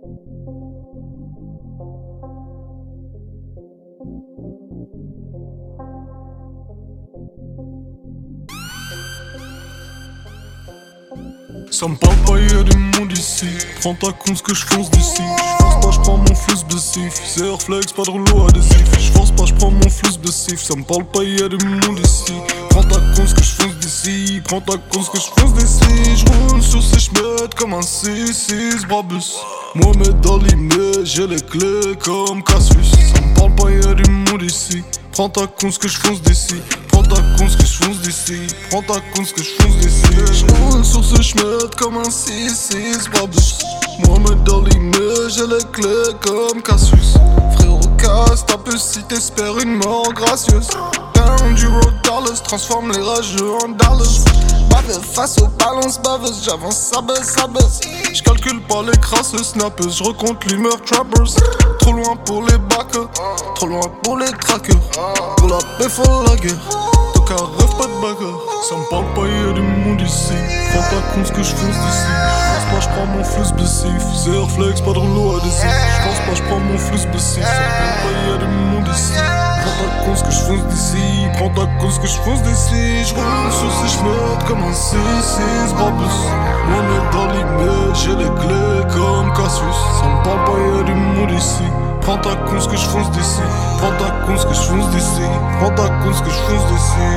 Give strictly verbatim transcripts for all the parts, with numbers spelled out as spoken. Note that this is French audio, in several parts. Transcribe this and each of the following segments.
Ça me parle pas, y'a du monde ici. Prends ta con ce que je fonce d'ici. J'force pas, j'prends mon flux baissif. C'est Airflex, pas de rouleau adhésif. J'force pas, j'prends mon flux baissif. Ça me parle pas, y'a du monde ici. Prends ta con ce que je fonce d'ici. Prends ta con ce que je fonce d'ici. J'roule sur ces chemins comme un six six Brabus. Mohamed Ali, mais j'ai les clés comme Cassius. Ça me parle pas, y'a du monde ici. Prends ta con ce que je fonce d'ici. Prends ta con ce que je fonce d'ici. Prends ta con ce que je fonce d'ici. J'roule sur ce chemin comme un six six Brabus. Mohamed Ali, mais j'ai les clés comme Cassius. Frérot, casse ta puce si t'espères une mort gracieuse. Down du road Dallas, transforme les rageux en Dallas. Bave face aux balances baveuses, j'avance, ça baisse, ça baisse. J'calcule pas les crasses snappeuses, j'recompte l'humeur trappers. Trop loin pour les backers, trop loin pour les trackers. Pour la paix faut la guerre, donc un rêve pas de bagarre. Ça me parle pas, y'a du monde ici. Prends ta con ce que je fonce d'ici. J'pense pas, j'prends mon flux baissif. C'est Airflex, pas de rouleau adhésif. J'pense pas, j'prends mon flux baissif. Ça me parle pas, y'a du monde ici. Prends ta con ce que je fonce d'ici. Prends ta con ce que je fonce d'ici. J'roule sur ces chemins comme un six six Brabus. Mohamed Ali, mais j'ai les clés comme Cassius. Ça me parle pas, y'a du monde ici. Prends ta con ce que je fonce d'ici. Prends ta con ce que je fonce d'ici. Prends ta con ce que je fonce d'ici.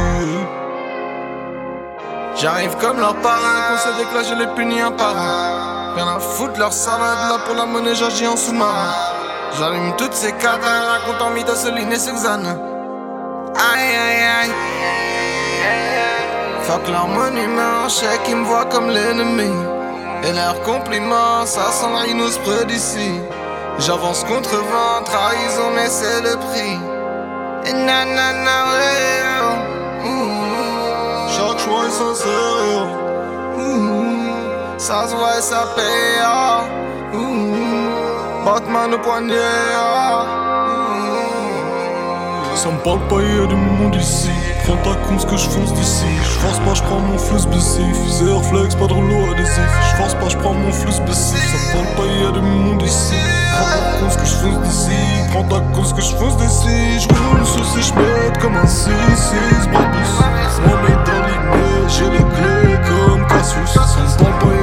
J'arrive comme leur parrain, conseil d'éclat, je les punis un par un. Rien à foutre leur salade, là pour la monnaie j'agis en sous-marin. J'allume toutes ces cadres, racontant Mythosoline et Suzanne. Aïe aïe aïe. Fuck leur monument, chèque, ils me voient comme l'ennemi. Et leurs compliments, ça sent le rhinous près d'ici. J'avance contre vent, trahison mais c'est le prix. Et nanana ouais. Chaque choix est sincère, Ouh, ça se voit et ça paye. Ah. Ouh, Batman au poignet. Ah. Ça me parle pas, y'a du monde ici. Prends ta con ce que je fonce d'ici. J'force pas, j'prends mon flux baissif. C'est Airflex, pas de rouleau adhésif. J'force pas, j'prends mon flux baissif. Ça me parle pas, y'a du monde ici. Prends ta con ce que je fonce d'ici. Prends ta con ce que je fonce d'ici. J'roule sur ces chemins comme un six six Brabus. Mohamed Ali, mais j'ai les clés comme Cassius. Ça me parle pas,